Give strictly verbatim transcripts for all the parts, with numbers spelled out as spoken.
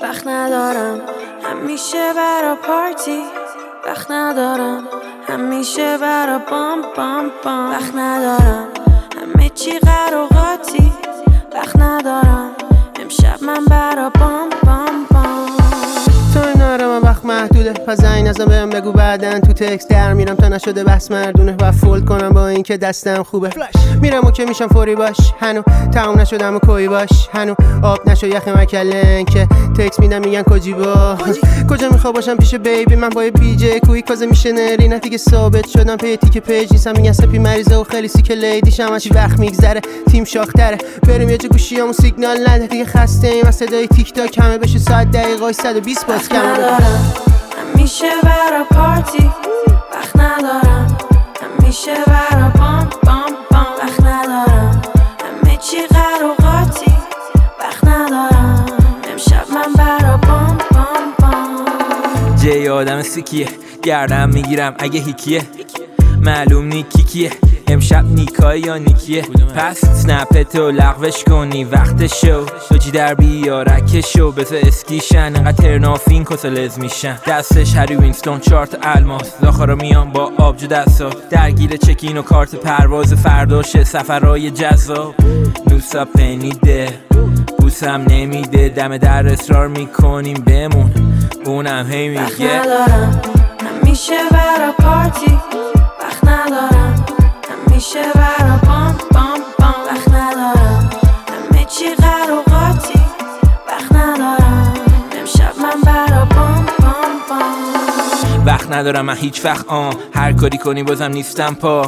وقت ندارم همیشه برا پارتی، وقت ندارم همیشه برا بام بام بام، وقت ندارم همه چی قراقاتی، وقت ندارم امشب من برا بام بام بام. تو اینا رو من وقت محدوده، پس زنگ نزن بهم بگو بعدن تو تکست در میرم تا نشده بس مردونه و فولد کنم با این که دستم خوبه. میرم و که میشم فوری باش، هنو تموم نشدم و کوی باش، هنو آب نشو یخ مکلن که تکست میدم میگن کجی با کجا میخوا باشم پیش بیبی. من با بی جی کوی کازه میشه نری نه دیگه ثابت شدم پی تیک پیج نیستم، میگن سپی مریضه و خیلی سیک لیدیشم، هرچی وقت میگذره تیم شاختره. بریم یه جا گوشیامو سیگنال نده دیگه، خسته ایم از صدای تیک تاک، همه بشه ساعت دقیقای صد و بیست باز کم. ندارم همیشه برا پارتی، وقت ندارم همیشه برا بام بام بام، وقت ندارم همه چی قراقاتی، وقت ندارم امشب من برا بام بام بام. جای آدم سیکیه گردم میگیرم اگه هیکیه، معلوم نیکی کیه امشب نیکای یا نیکیه. پس سنپتو لغوش کنی وقت شو، دوجی در بیارک شو بزا اسکیشن انقدر ترنافین کسلز میشن. دستش هری وینستون چارت الماس، داخرا میان با آبجو دستات، درگیر چکین و کارت پرواز فرداشه سفرهای جذاب. نوسا پنیده بوسم نمیده، دم در اصرار میکنیم بمون اونم هی میگه وقت ندارم همیشه برا پارتی، وقت ندارم همیشه برا بام بام بام، وقت ندارم همه چی قراقاتی، وقت ندارم امشب من برا بام بام بام. وقت ندارم من هیچ وقت آن هر کاری کنی بازم نیستم پا،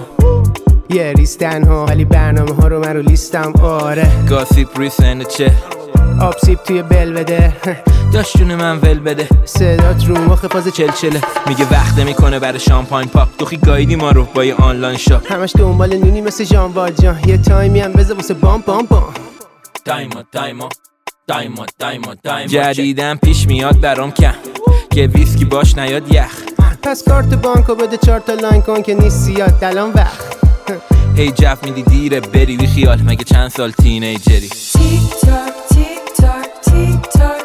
یه ریستن ها ولی برنامه ها رو من رو لیستم. آره گاسیپ روی سنده چه آب سیب توی بل بده، داشت جون من ول بده، صدات رو مخ فاز چلچله، میگه وقت میکنه برای شامپاین پاپ، دوخی گایدی ما رو با یه آنلاین شاپ، همش دنبال نونی مثل ژان والجان، یه تایمی هم بذار واسه بام بام بام. دایما دایما دایما دایما دایما جدیدن پیش میاد برام کم که ویسکی باش نیاد یخ، پس کارت بانکو بده چهار تا لاین کن که نیست زیاد دلان وقت. هی جف میدی دیره بری بی خیال، مگه چند سال تینیجری. تیک تاک تیک تاک تیک تاک